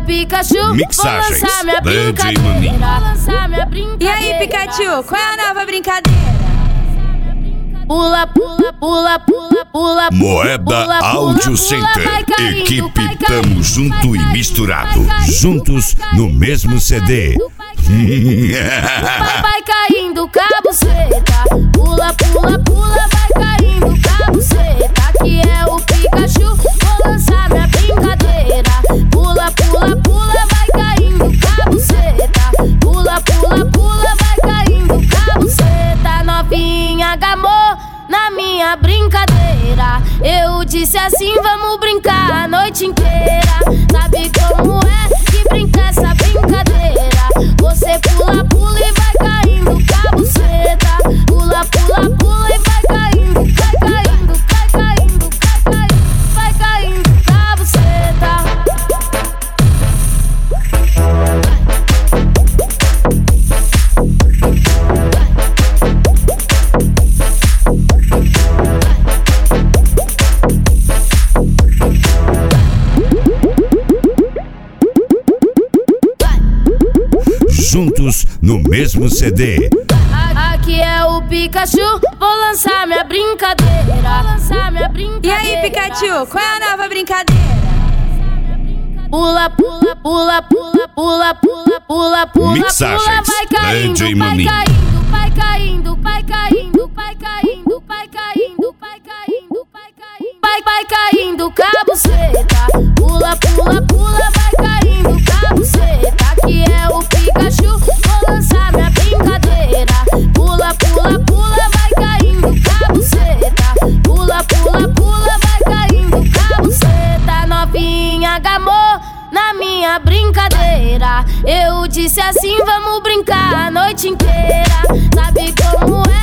Pikachu, Mixagens, vou lançar minha DJ brincadeira. E aí, Pikachu, qual é a nova brincadeira? Pula, pula, pula, pula, pula. Moeda Audio Center. Equipe Tamo Junto e Misturado. Juntos no mesmo CD. Vai caindo cabuceta. Pula, pula, pula, vai caindo cabuceta. Que é o Pikachu, vou lançar minha brincadeira. Pula, pula, pula, vai caindo cabuceta. Pula, pula, pula, vai caindo cabuceta. Novinha gamou na minha brincadeira. Eu disse assim, vamos brincar a noite inteira. Sabe como é que brinca essa brincadeira? Você pula, pula e vai caindo cabuceta. Pula, pula, pula e vai caindo, cai caindo, cai caindo, cai caindo, vai caindo cabuceta. Juntos no mesmo CD. Aqui é o Pikachu, vou lançar minha brincadeira. E aí, Pikachu, qual é a nova brincadeira? Pula, pula, pula, pula, pula, pula, pula, pula, Mixagens, pula, vai caindo, DJ vai Maninho. caindo, vai caindo, vai caindo, vai caindo, vai caindo, vai caindo, vai caindo, vai caindo cabuceta. Pula, pula, pula, vai caindo cabuceta. Que é o Pikachu, vou lançar minha brincadeira. Pula, pula, pula, vai caindo cabuceta. Pula, pula, pula, vai caindo cabuceta. Novinha gamou na minha brincadeira. Eu disse assim, vamos brincar a noite inteira. Sabe como é